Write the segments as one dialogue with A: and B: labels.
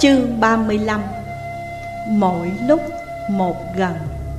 A: Chương 35. Mỗi lúc một gần.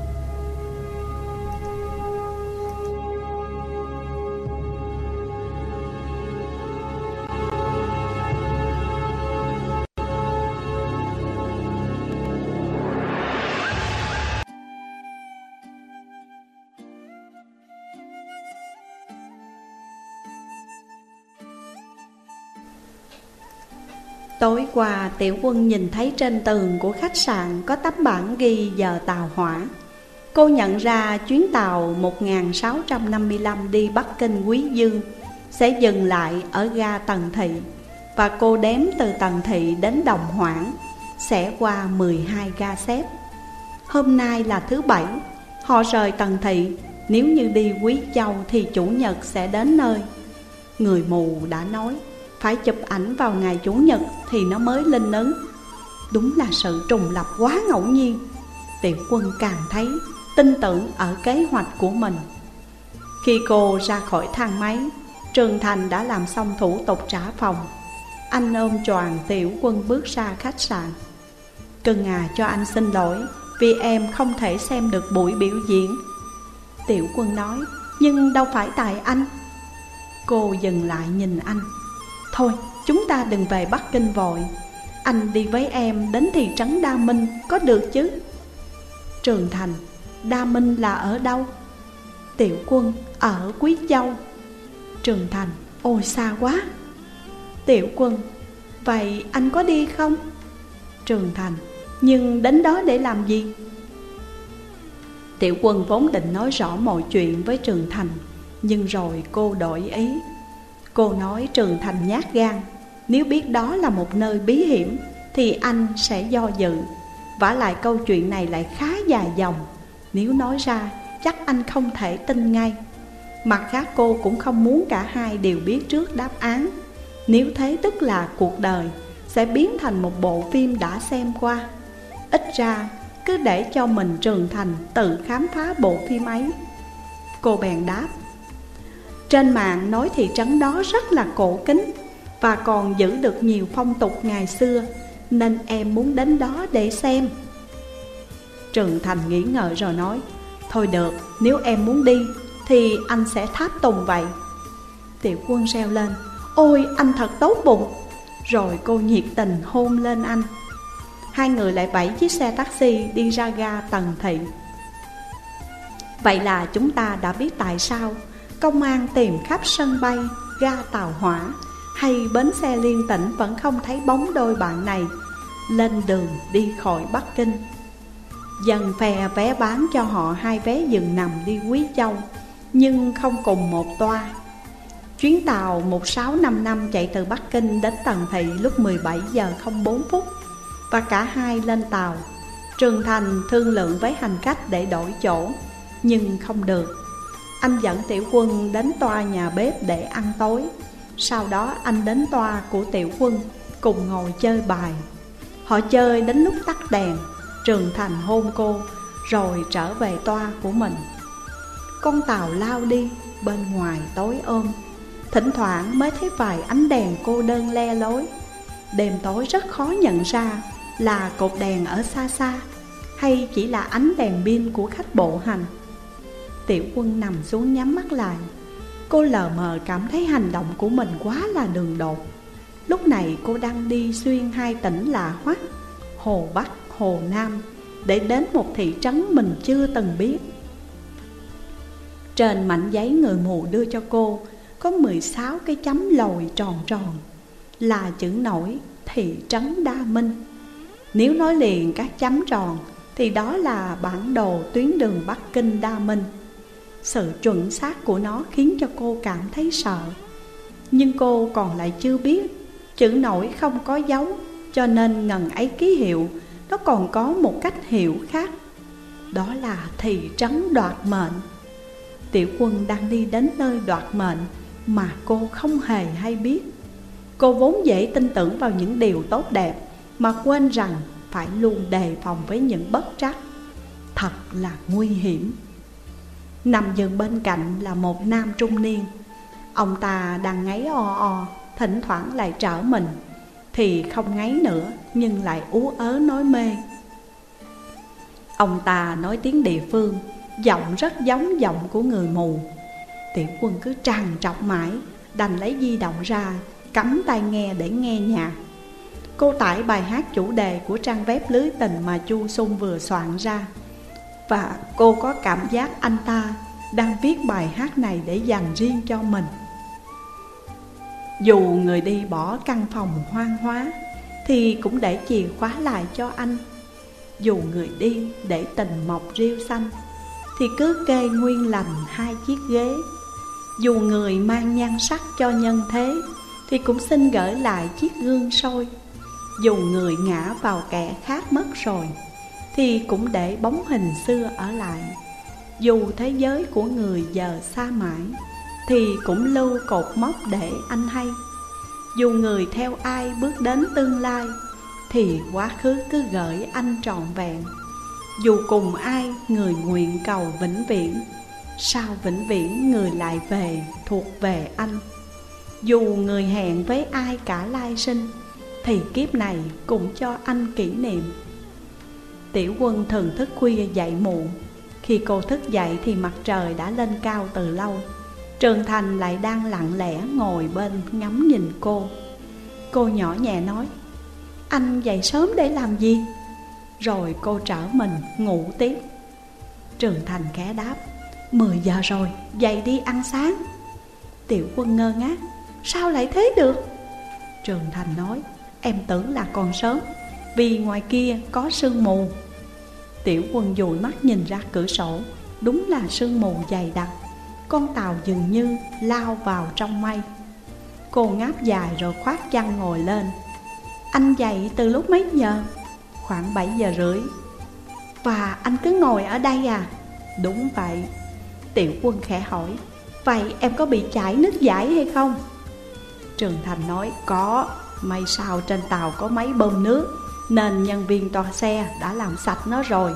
A: Tối qua Tiểu Quân nhìn thấy trên tường của khách sạn có tấm bảng ghi giờ tàu hỏa. Cô nhận ra chuyến tàu 1655 đi Bắc Kinh Quý Dương sẽ dừng lại ở ga Tần Thị, và cô đếm từ Tần Thị đến Đồng Hoảng sẽ qua 12 ga xếp. Hôm nay là thứ Bảy, họ rời Tần Thị. Nếu như đi Quý Châu thì Chủ nhật sẽ đến nơi. Người mù đã nói phải chụp ảnh vào ngày Chủ nhật thì nó mới linh ứng. Đúng là sự trùng lập quá ngẫu nhiên. Tiểu Quân càng thấy tin tưởng ở kế hoạch của mình. Khi cô ra khỏi thang máy, Trường Thành đã làm xong thủ tục trả phòng. Anh ôm choàng Tiểu Quân bước ra khách sạn. Cưng à, cho anh xin lỗi vì em không thể xem được buổi biểu diễn. Tiểu Quân nói, nhưng đâu phải tại anh. Cô dừng lại nhìn anh. Thôi, chúng ta đừng về Bắc Kinh vội. Anh đi với em đến thị trấn Đa Minh có được chứ? Trường Thành, Đa Minh là ở đâu? Tiểu Quân, ở Quý Châu. Trường Thành, ôi xa quá. Tiểu Quân, vậy anh có đi không? Trường Thành, nhưng đến đó để làm gì? Tiểu Quân vốn định nói rõ mọi chuyện với Trường Thành, nhưng rồi cô đổi ý. Cô nói Trường Thành nhát gan, nếu biết đó là một nơi bí hiểm thì anh sẽ do dự. Vả lại câu chuyện này lại khá dài dòng, nếu nói ra chắc anh không thể tin ngay. Mặt khác cô cũng không muốn cả hai đều biết trước đáp án. Nếu thế tức là cuộc đời sẽ biến thành một bộ phim đã xem qua. Ít ra cứ để cho mình Trường Thành tự khám phá bộ phim ấy. Cô bèn đáp, trên mạng nói thị trấn đó rất là cổ kính và còn giữ được nhiều phong tục ngày xưa, nên em muốn đến đó để xem. Trường Thành nghĩ ngợi rồi nói, thôi được, nếu em muốn đi thì anh sẽ tháp tùng vậy. Tiểu Quân reo lên, ôi anh thật tốt bụng. Rồi cô nhiệt tình hôn lên anh. Hai người lại vẫy chiếc xe taxi đi ra ga Tần Thị. Vậy là chúng ta đã biết tại sao công an tìm khắp sân bay, ga tàu hỏa hay bến xe liên tỉnh vẫn không thấy bóng đôi bạn này lên đường đi khỏi Bắc Kinh. Dần phe vé bán cho họ 2 vé giường nằm đi Quý Châu, nhưng không cùng một toa. Chuyến tàu 1655 chạy từ Bắc Kinh đến Tần Thị lúc 17 giờ 04 phút, và cả hai lên tàu. Trường Thành thương lượng với hành khách để đổi chỗ, nhưng không được. Anh dẫn Tiểu Quân đến toa nhà bếp để ăn tối. Sau đó anh đến toa của Tiểu Quân cùng ngồi chơi bài. Họ chơi đến lúc tắt đèn. Trường Thành hôn cô rồi trở về toa của mình. Con tàu lao đi, bên ngoài tối ôm. Thỉnh thoảng mới thấy vài ánh đèn cô đơn le lối. Đêm tối rất khó nhận ra là cột đèn ở xa xa hay chỉ là ánh đèn pin của khách bộ hành. Tiểu Quân nằm xuống nhắm mắt lại. Cô lờ mờ cảm thấy hành động của mình quá là đường đột. Lúc này cô đang đi xuyên 2 tỉnh lạ hoắc, Hồ Bắc, Hồ Nam, để đến một thị trấn mình chưa từng biết. Trên mảnh giấy người mù đưa cho cô có 16 cái chấm lồi tròn tròn, là chữ nổi thị trấn Đa Minh. Nếu nói liền các chấm tròn thì đó là bản đồ tuyến đường Bắc Kinh Đa Minh. Sự chuẩn xác của nó khiến cho cô cảm thấy sợ. Nhưng cô còn lại chưa biết chữ nổi không có dấu, cho nên ngần ấy ký hiệu nó còn có một cách hiểu khác. Đó là thị trấn Đoạt Mệnh. Tiểu Quân đang đi đến nơi đoạt mệnh mà cô không hề hay biết. Cô vốn dễ tin tưởng vào những điều tốt đẹp, mà quên rằng phải luôn đề phòng với những bất trắc. Thật là nguy hiểm. Nằm giường bên cạnh là một nam trung niên. Ông ta đang ngáy o o, thỉnh thoảng lại trở mình. Thì không ngáy nữa nhưng lại ú ớ nói mê. Ông ta nói tiếng địa phương, giọng rất giống giọng của người mù. Tiểu Quân cứ trằn trọc mãi, đành lấy di động ra, cắm tai nghe để nghe nhạc. Cô tải bài hát chủ đề của trang web lưới tình mà Chu Sung vừa soạn ra, và cô có cảm giác anh ta đang viết bài hát này để dành riêng cho mình. Dù người đi bỏ căn phòng hoang hóa thì cũng để chìa khóa lại cho anh. Dù người đi để tình mọc rêu xanh thì cứ kê nguyên lành 2 chiếc ghế. Dù người mang nhan sắc cho nhân thế thì cũng xin gửi lại chiếc gương soi. Dù người ngã vào kẻ khác mất rồi thì cũng để bóng hình xưa ở lại. Dù thế giới của người giờ xa mãi thì cũng lưu cột mốc để anh hay. Dù người theo ai bước đến tương lai thì quá khứ cứ gửi anh trọn vẹn. Dù cùng ai người nguyện cầu vĩnh viễn, sao vĩnh viễn người lại về thuộc về anh. Dù người hẹn với ai cả lai sinh thì kiếp này cũng cho anh kỷ niệm. Tiểu Quân thường thức khuya dậy muộn. Khi cô thức dậy thì mặt trời đã lên cao từ lâu. Trường Thành lại đang lặng lẽ ngồi bên ngắm nhìn cô. Cô nhỏ nhẹ nói: "Anh dậy sớm để làm gì?" Rồi cô trở mình ngủ tiếp. Trường Thành khẽ đáp: 10 giờ rồi, dậy đi ăn sáng. Tiểu Quân ngơ ngác: "Sao lại thế được?" Trường Thành nói: "Em tưởng là còn sớm, vì ngoài kia có sương mù." Tiểu Quân dụi mắt nhìn ra cửa sổ. Đúng là sương mù dày đặc. Con tàu dường như lao vào trong mây. Cô ngáp dài rồi khoác chăn ngồi lên. "Anh dậy từ lúc mấy giờ?" "Khoảng 7 giờ rưỡi." "Và anh cứ ngồi ở đây à?" "Đúng vậy." Tiểu Quân khẽ hỏi: "Vậy em có bị chảy nước dãi hay không?" Trường Thành nói: "Có, may sao trên tàu có máy bơm nước, nên nhân viên toa xe đã làm sạch nó rồi."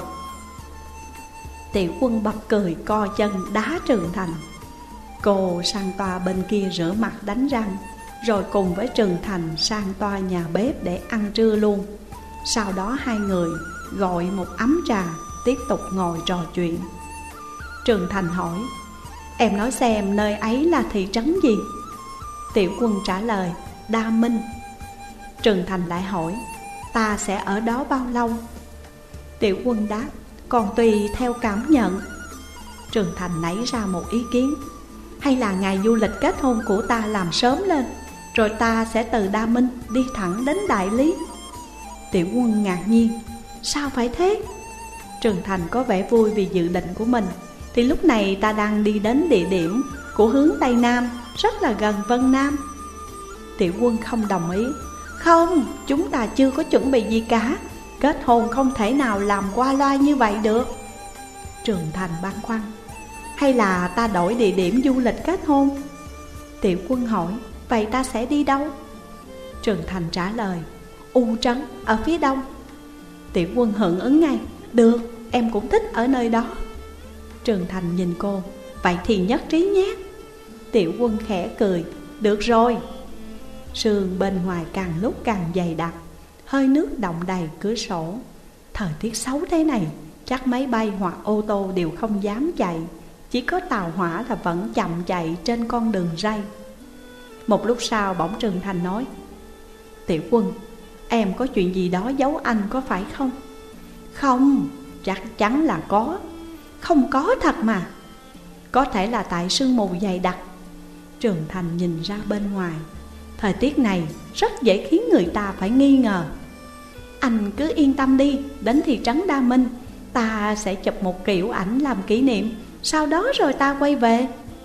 A: Tiểu Quân bật cười co chân đá Trường Thành. Cô sang toa bên kia rửa mặt đánh răng, rồi cùng với Trường Thành sang toa nhà bếp để ăn trưa luôn. Sau đó hai người gọi một ấm trà, tiếp tục ngồi trò chuyện. Trường Thành hỏi: "Em nói xem nơi ấy là thị trấn gì?" Tiểu Quân trả lời: "Đa Minh." Trường Thành lại hỏi: "Ta sẽ ở đó bao lâu?" Tiểu Quân đáp: "Còn tùy theo cảm nhận." Trường Thành nảy ra một ý kiến: "Hay là ngày du lịch kết hôn của ta làm sớm lên, rồi ta sẽ từ Đa Minh đi thẳng đến Đại Lý." Tiểu Quân ngạc nhiên: "Sao phải thế?" Trường Thành có vẻ vui vì dự định của mình. Thì lúc này ta đang đi đến địa điểm của hướng Tây Nam, rất là gần Vân Nam. Tiểu Quân không đồng ý: "Không, chúng ta chưa có chuẩn bị gì cả. Kết hôn không thể nào làm qua loa như vậy được." Trường Thành băn khoăn: "Hay là ta đổi địa điểm du lịch kết hôn?" Tiểu Quân hỏi: "Vậy ta sẽ đi đâu?" Trường Thành trả lời: "U Trấn ở phía đông." Tiểu Quân hưởng ứng ngay: "Được, em cũng thích ở nơi đó." Trường Thành nhìn cô: "Vậy thì nhất trí nhé." Tiểu Quân khẽ cười: "Được rồi." Sương bên ngoài càng lúc càng dày đặc, hơi nước đọng đầy cửa sổ. Thời tiết xấu thế này, chắc máy bay hoặc ô tô đều không dám chạy. Chỉ có tàu hỏa là vẫn chậm chạy trên con đường ray. Một lúc sau bỗng Trường Thành nói: "Tiểu Quân, em có chuyện gì đó giấu anh có phải không?" "Không, chắc chắn là có." "Không có thật mà." "Có thể là tại sương mù dày đặc." Trường Thành nhìn ra bên ngoài. Thời tiết này rất dễ khiến người ta phải nghi ngờ. "Anh cứ yên tâm đi, đến thị trấn Đa Minh ta sẽ chụp một kiểu ảnh làm kỷ niệm, sau đó rồi ta quay về."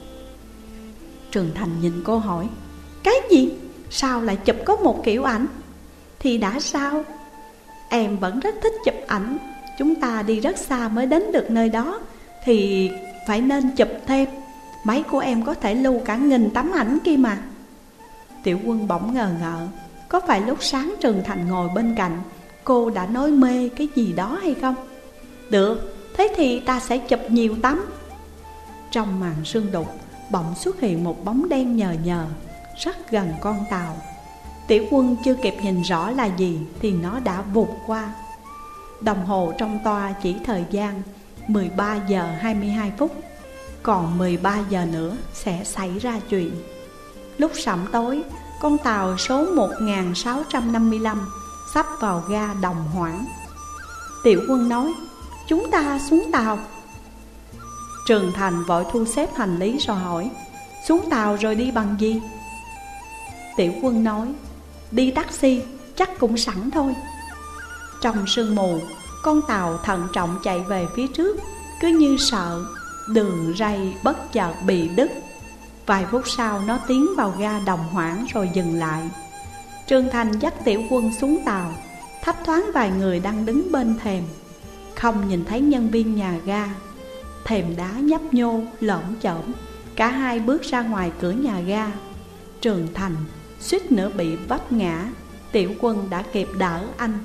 A: Trường Thành nhìn cô hỏi: "Cái gì? Sao lại chụp có một kiểu ảnh?" "Thì đã sao? Em vẫn rất thích chụp ảnh. Chúng ta đi rất xa mới đến được nơi đó, thì phải nên chụp thêm. Máy của em có thể lưu cả 1000 tấm ảnh kia mà." Tiểu Quân bỗng ngờ ngợ: có phải lúc sáng Trường Thành ngồi bên cạnh, cô đã nói mê cái gì đó hay không? "Được, thế thì ta sẽ chụp nhiều tấm." Trong màn sương đục, bỗng xuất hiện một bóng đen nhờ nhờ, rất gần con tàu. Tiểu Quân chưa kịp nhìn rõ là gì thì nó đã vụt qua. Đồng hồ trong toa chỉ thời gian 13 giờ 22 phút. Còn 13 giờ nữa sẽ xảy ra chuyện. Lúc sẩm tối, con tàu số 1655 sắp vào ga Đồng Hoảng. Tiểu Quân nói: chúng ta xuống tàu. Trường Thành vội thu xếp hành lý rồi hỏi: xuống tàu rồi đi bằng gì? Tiểu Quân nói: đi taxi, chắc cũng sẵn thôi. Trong sương mù, con tàu thận trọng chạy về phía trước, cứ như sợ đường ray bất chợt bị đứt. Vài phút sau nó tiến vào ga Đồng Hoảng rồi dừng lại. Trường Thành dắt Tiểu Quân xuống tàu, thấp thoáng vài người đang đứng bên thềm. Không nhìn thấy nhân viên nhà ga. Thềm đá nhấp nhô, lởm chởm. Cả hai bước ra ngoài cửa nhà ga. Trường Thành suýt nữa bị vấp ngã. Tiểu Quân đã kịp đỡ anh.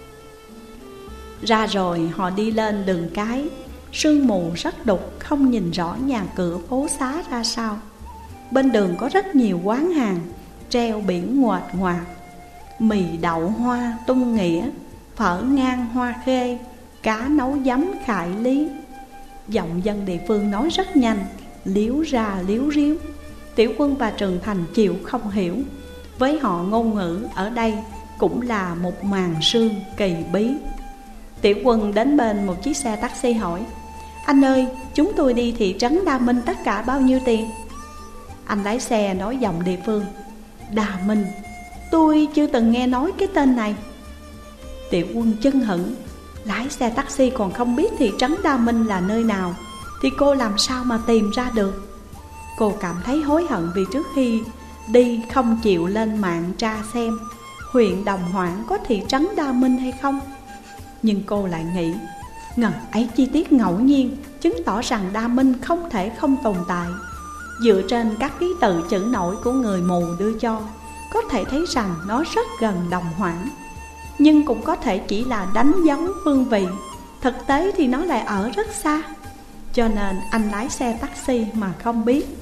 A: Ra rồi họ đi lên đường cái. Sương mù rất đục, không nhìn rõ nhà cửa phố xá ra sao. Bên đường có rất nhiều quán hàng treo biển nguệch ngoạc: mì đậu hoa tung nghĩa, phở ngang hoa khê, cá nấu giấm Khải Lý. Giọng dân địa phương nói rất nhanh, líu ra líu ríu. Tiểu Quân và Trường Thành chịu không hiểu. Với họ ngôn ngữ ở đây cũng là một màn sương kỳ bí. Tiểu Quân đến bên một chiếc xe taxi hỏi: anh ơi, chúng tôi đi thị trấn Đa Minh tất cả bao nhiêu tiền? Anh lái xe nói giọng địa phương: Đa Minh, tôi chưa từng nghe nói cái tên này. Tiểu Quân chưng hửng. Lái xe taxi còn không biết thị trấn Đa Minh là nơi nào thì cô làm sao mà tìm ra được? Cô cảm thấy hối hận vì trước khi đi không chịu lên mạng tra xem huyện Đồng Hoảng có thị trấn Đa Minh hay không. Nhưng cô lại nghĩ ngần ấy chi tiết ngẫu nhiên chứng tỏ rằng Đa Minh không thể không tồn tại. Dựa trên các ký tự chữ nổi của người mù đưa cho, có thể thấy rằng nó rất gần Đồng Hoảng. Nhưng cũng có thể chỉ là đánh dấu phương vị. Thực tế thì nó lại ở rất xa. Cho nên anh lái xe taxi mà không biết.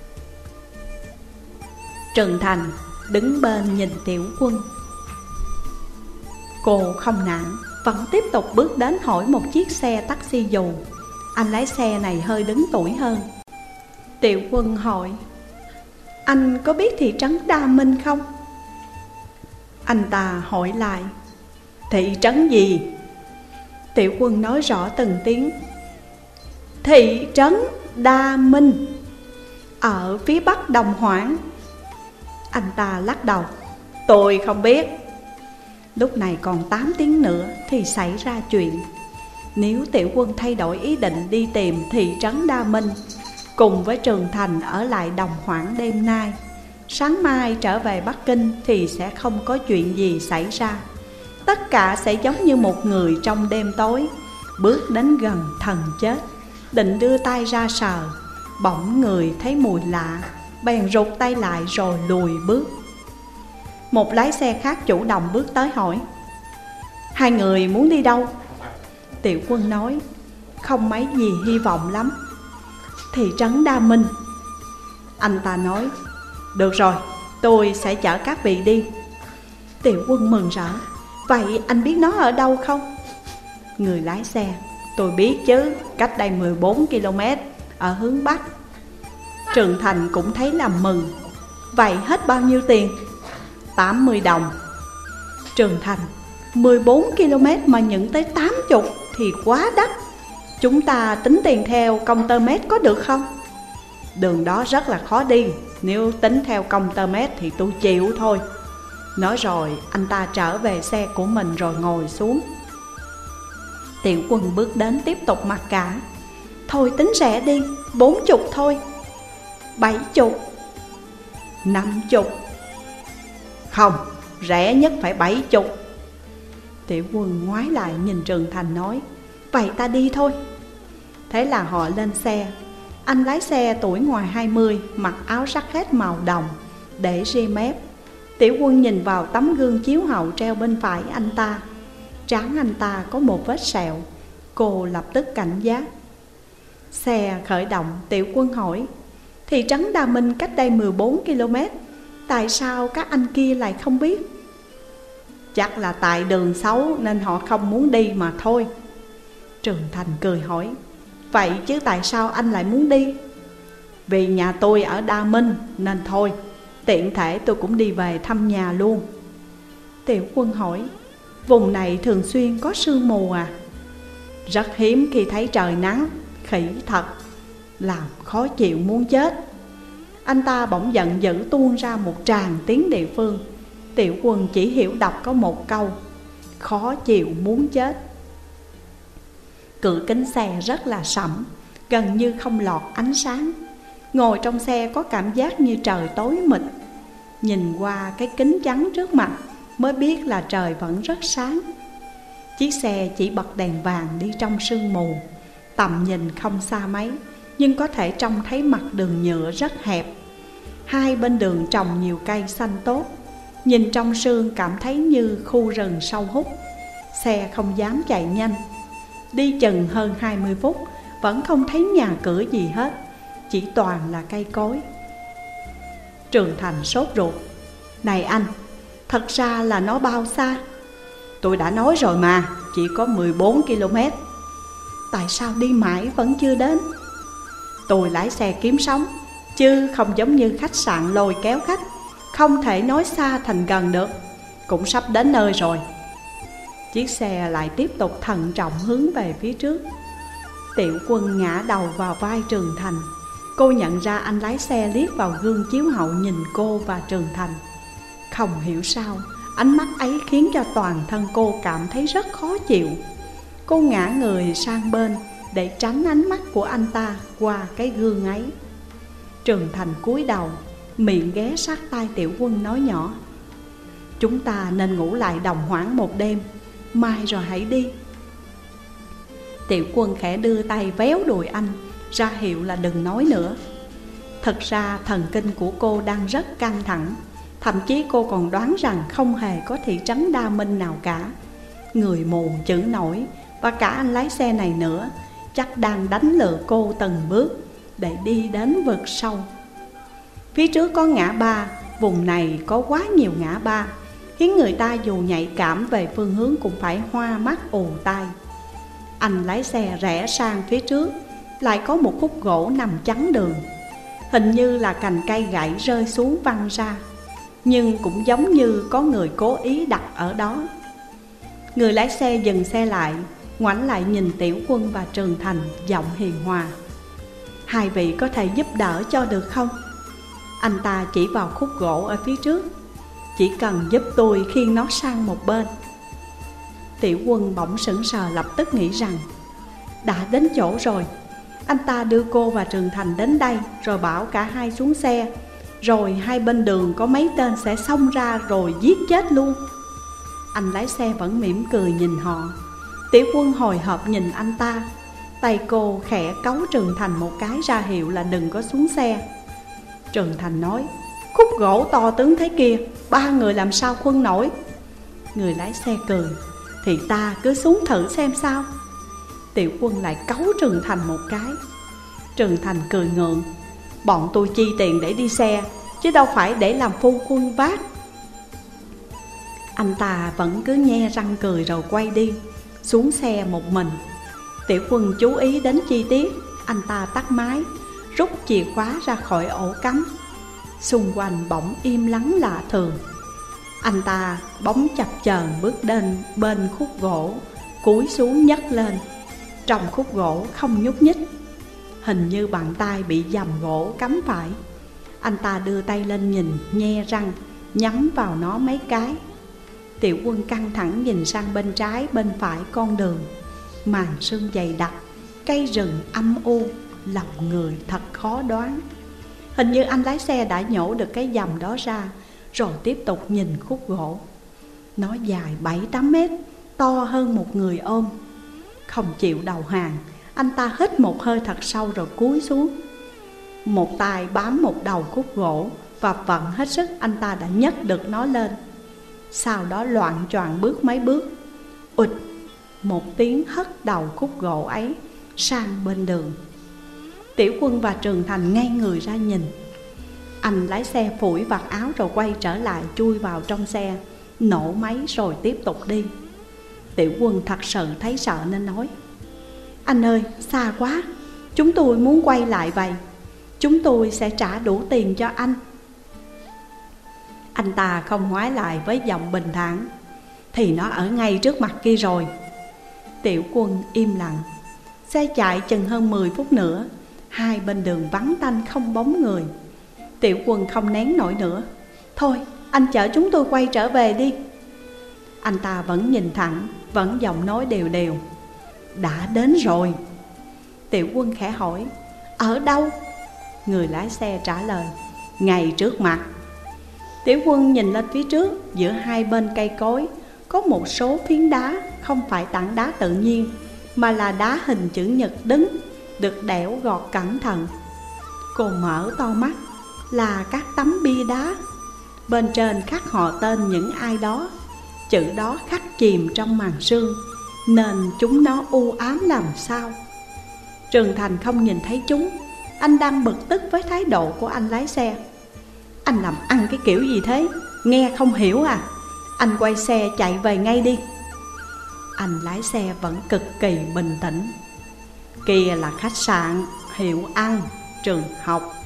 A: Trần Thành đứng bên nhìn Tiểu Quân. Cô không nản, vẫn tiếp tục bước đến hỏi một chiếc xe taxi dù. Anh lái xe này hơi đứng tuổi hơn. Tiểu Quân hỏi: anh có biết thị trấn Đa Minh không? Anh ta hỏi lại: thị trấn gì? Tiểu Quân nói rõ từng tiếng: thị trấn Đa Minh, ở phía bắc Đồng Hoảng. Anh ta lắc đầu: tôi không biết. Lúc này còn 8 tiếng nữa thì xảy ra chuyện. Nếu Tiểu Quân thay đổi ý định đi tìm thị trấn Đa Minh, cùng với Trường Thành ở lại Đồng Hoảng đêm nay, sáng mai trở về Bắc Kinh thì sẽ không có chuyện gì xảy ra. Tất cả sẽ giống như một người trong đêm tối, bước đến gần thần chết, định đưa tay ra sờ, bỗng người thấy mùi lạ, bèn rụt tay lại rồi lùi bước. Một lái xe khác chủ động bước tới hỏi: hai người muốn đi đâu? Tiểu Quân nói: không mấy gì hy vọng lắm. Thị trấn Đa Minh. Anh ta nói: được rồi, tôi sẽ chở các vị đi. Tiểu Quân mừng rỡ: vậy anh biết nó ở đâu không? Người lái xe: tôi biết chứ, cách đây 14 km, ở hướng Bắc. Trường Thành cũng thấy làm mừng: vậy hết bao nhiêu tiền? 80 đồng. Trường Thành: 14 km mà nhận tới 80 thì quá đắt. Chúng ta tính tiền theo công tơ mét có được không? Đường đó rất là khó đi, nếu tính theo công tơ mét thì tôi chịu thôi. Nói rồi anh ta trở về xe của mình rồi ngồi xuống. Tiểu Quân bước đến tiếp tục mặc cả: thôi tính rẻ đi, 40 thôi. 70. 50. Không, rẻ nhất phải 70. Tiểu Quân ngoái lại nhìn Trường Thành nói: vậy ta đi thôi. Thế là họ lên xe. Anh lái xe tuổi ngoài 20, mặc áo jacket màu đồng, để ria mép. Tiểu Quân nhìn vào tấm gương chiếu hậu treo bên phải anh ta. Trán anh ta có một vết sẹo. Cô lập tức cảnh giác. Xe khởi động. Tiểu Quân hỏi: thị trấn Đa Minh cách đây 14 km, Tại sao các anh kia lại không biết? Chắc là tại đường xấu nên họ không muốn đi mà thôi. Trường Thành cười hỏi, vậy chứ tại sao anh lại muốn đi? Vì nhà tôi ở Đa Minh nên thôi, tiện thể tôi cũng đi về thăm nhà luôn. Tiểu Quân hỏi, vùng này thường xuyên có sương mù à? Rất hiếm khi thấy trời nắng, khỉ thật, làm khó chịu muốn chết. Anh ta bỗng giận dữ tuôn ra một tràng tiếng địa phương. Tiểu Quân chỉ hiểu đọc có một câu, khó chịu muốn chết. Cửa kính xe rất là sẫm, gần như không lọt ánh sáng. Ngồi trong xe có cảm giác như trời tối mịt. Nhìn qua cái kính chắn trước mặt mới biết là trời vẫn rất sáng. Chiếc xe chỉ bật đèn vàng đi trong sương mù, tầm nhìn không xa mấy, nhưng có thể trông thấy mặt đường nhựa rất hẹp. Hai bên đường trồng nhiều cây xanh tốt, nhìn trong sương cảm thấy như khu rừng sâu hút. Xe không dám chạy nhanh. Đi chừng hơn 20 phút vẫn không thấy nhà cửa gì hết, chỉ toàn là cây cối. Trường Thành sốt ruột, này anh, thật ra là nó bao xa? Tôi đã nói rồi mà, chỉ có 14 km. Tại sao đi mãi vẫn chưa đến? Tôi lái xe kiếm sống, chứ không giống như khách sạn lôi kéo khách, không thể nói xa thành gần được. Cũng sắp đến nơi rồi. Chiếc xe lại tiếp tục thận trọng hướng về phía trước. Tiểu Quân ngã đầu vào vai Trường Thành. Cô nhận ra anh lái xe liếc vào gương chiếu hậu nhìn cô và Trường Thành. Không hiểu sao, ánh mắt ấy khiến cho toàn thân cô cảm thấy rất khó chịu. Cô ngã người sang bên để tránh ánh mắt của anh ta qua cái gương ấy. Trường Thành cúi đầu, miệng ghé sát tai Tiểu Quân nói nhỏ, chúng ta nên ngủ lại Đồng Hoãn một đêm, mai rồi hãy đi. Tiểu Quân khẽ đưa tay véo đùi anh, ra hiệu là đừng nói nữa. Thật ra thần kinh của cô đang rất căng thẳng. Thậm chí cô còn đoán rằng không hề có thị trấn Đa Minh nào cả. Người mù chữ nổi và cả anh lái xe này nữa chắc đang đánh lừa cô từng bước để đi đến vực sâu. Phía trước có ngã ba, vùng này có quá nhiều ngã ba, khiến người ta dù nhạy cảm về phương hướng cũng phải hoa mắt ù tai. Anh lái xe rẽ sang phía trước, lại có một khúc gỗ nằm chắn đường. Hình như là cành cây gãy rơi xuống văng ra, nhưng cũng giống như có người cố ý đặt ở đó. Người lái xe dừng xe lại, ngoảnh lại nhìn Tiểu Quân và Trường Thành, giọng hiền hòa, hai vị có thể giúp đỡ cho được không? Anh ta chỉ vào khúc gỗ ở phía trước, chỉ cần giúp tôi khiêng nó sang một bên. Tiểu Quân bỗng sững sờ, lập tức nghĩ rằng đã đến chỗ rồi. Anh ta đưa cô và Trường Thành đến đây, rồi bảo cả hai xuống xe, rồi hai bên đường có mấy tên sẽ xông ra rồi giết chết luôn. Anh lái xe vẫn mỉm cười nhìn họ. Tiểu Quân hồi hộp nhìn anh ta. Tay cô khẽ cấu Trường Thành một cái ra hiệu là đừng có xuống xe. Trường Thành nói, khúc gỗ to tướng thế kia, ba người làm sao khuân nổi? Người lái xe cười, thì ta cứ xuống thử xem sao. Tiểu Quân lại cấu Trường Thành một cái. Trường Thành cười ngượng, bọn tôi chi tiền để đi xe, chứ đâu phải để làm phu quân vác. Anh ta vẫn cứ nhe răng cười rồi quay đi, xuống xe một mình. Tiểu Quân chú ý đến chi tiết. Anh ta tắt máy, rút chìa khóa ra khỏi ổ cắm. Xung quanh bỗng im lắng lạ thường. Anh ta bỗng chập chờn bước đến bên khúc gỗ, cúi xuống nhấc lên. Trong khúc gỗ không nhúc nhích, hình như bàn tay bị dầm gỗ cắm phải. Anh ta đưa tay lên nhìn, nhe răng, nhắm vào nó mấy cái. Tiểu Quân căng thẳng nhìn sang bên trái bên phải con đường. Màn sương dày đặc, cây rừng âm u, lòng người thật khó đoán. Hình như anh lái xe đã nhổ được cái dầm đó ra, rồi tiếp tục nhìn khúc gỗ. Nó dài 7-8 mét, to hơn một người ôm. Không chịu đầu hàng, anh ta hít một hơi thật sâu rồi cúi xuống. Một tay bám một đầu khúc gỗ, và vận hết sức anh ta đã nhấc được nó lên. Sau đó loạng choạng bước mấy bước, ụt một tiếng hất đầu khúc gỗ ấy sang bên đường. Tiểu Quân và Trường Thành ngay người ra nhìn. Anh lái xe phủi vạt áo rồi quay trở lại, chui vào trong xe, nổ máy rồi tiếp tục đi. Tiểu Quân thật sự thấy sợ nên nói: anh ơi, xa quá, chúng tôi muốn quay lại vậy. Chúng tôi sẽ trả đủ tiền cho anh. Anh ta không ngoái lại với giọng bình thản: thì nó ở ngay trước mặt kia rồi. Tiểu Quân im lặng. Xe chạy chừng hơn 10 phút nữa, hai bên đường vắng tanh không bóng người. Tiểu Quân không nén nổi nữa: thôi, anh chở chúng tôi quay trở về đi. Anh ta vẫn nhìn thẳng, vẫn giọng nói đều đều: đã đến rồi. Tiểu Quân khẽ hỏi: ở đâu? Người lái xe trả lời: ngay trước mặt. Tiểu Quân nhìn lên phía trước, giữa hai bên cây cối có một số phiến đá, không phải tảng đá tự nhiên, mà là đá hình chữ nhật đứng, được đẽo gọt cẩn thận. Cô mở to mắt, là các tấm bia đá. Bên trên khắc họ tên những ai đó. Chữ đó khắc chìm trong màn sương, nên chúng nó u ám làm sao. Trường Thành không nhìn thấy chúng. Anh đang bực tức với thái độ của anh lái xe. anh làm ăn cái kiểu gì thế, nghe không hiểu à? Anh quay xe chạy về ngay đi. Anh lái xe vẫn cực kỳ bình tĩnh. Kia là khách sạn, hiệu ăn, trường học,